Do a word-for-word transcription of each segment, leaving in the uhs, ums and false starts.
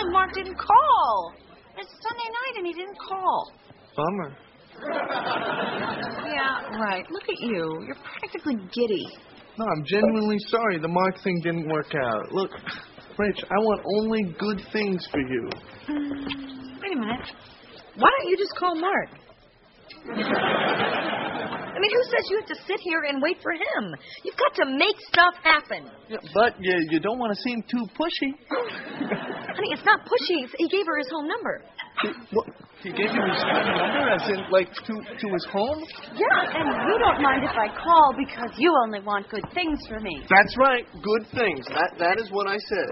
and Mark didn't call. It's Sunday night and he didn't call. Bummer. Yeah, right. Look at you. You're practically giddy. No, I'm genuinely sorry the Mark thing didn't work out. Look, Rich, I want only good things for you. Mm, wait a minute. Why don't you just call Mark? I mean, who says you have to sit here and wait for him? You've got to make stuff happen. Yeah, but you, you don't want to seem too pushy. Honey, it's not pushy. It's, he gave her his home number. He, what? He gave you his home number, as in, like, to, to his home? Yeah, and you don't mind if I call because you only want good things for me. That's right. Good things. That That is what I said.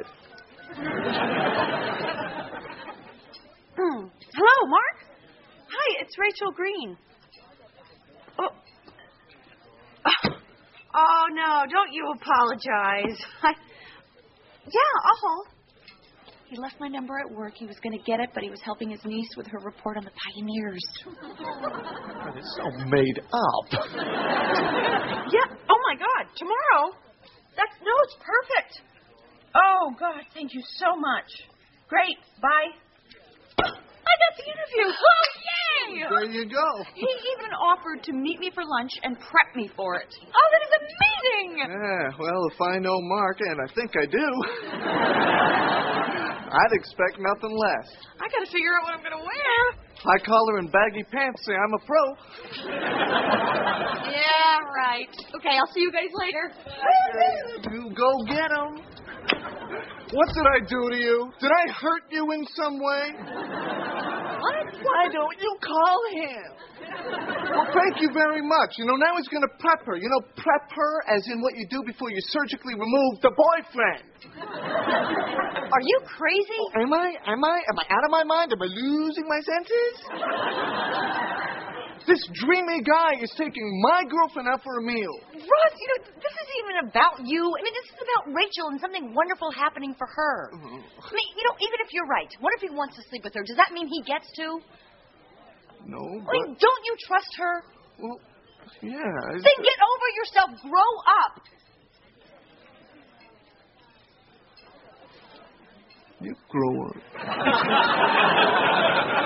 Mm. Hello, Mark? Hi, it's Rachel Green. Oh. Oh, no, don't you apologize. I... Yeah, I'll hold. He left my number at work. He was going to get it, but he was helping his niece with her report on the pioneers. That is so made up. Yeah. Oh, my God. Tomorrow? That's... No, it's perfect. Oh, God, thank you so much. Great. Bye. I got the interview. Oh, yay! There you go. He even offered to meet me for lunch and prep me for it. Oh, that is amazing! Yeah, well, if I know Mark, and I think I do, I'd expect nothing less. I gotta figure out what I'm gonna wear. High collar and baggy pants say I'm a pro. Yeah, right. Okay, I'll see you guys later. You go get 'em. What did I do to you? Did I hurt you in some way? What? Why don't you call him? Well, thank you very much. You know, now he's going to prep her. You know, prep her as in what you do before you surgically remove the boyfriend. Are you crazy? Oh, am I? Am I? Am I out of my mind? Am I losing my senses? This dreamy guy is taking my girlfriend out for a meal. Russ, you know, this isn't even about you. I mean, this is about Rachel and something wonderful happening for her. Mm-hmm. I mean, you know, even if you're right, what if he wants to sleep with her? Does that mean he gets to? No, I but... mean, don't you trust her? Well, yeah. I... Then get over yourself. Grow up. You grow up.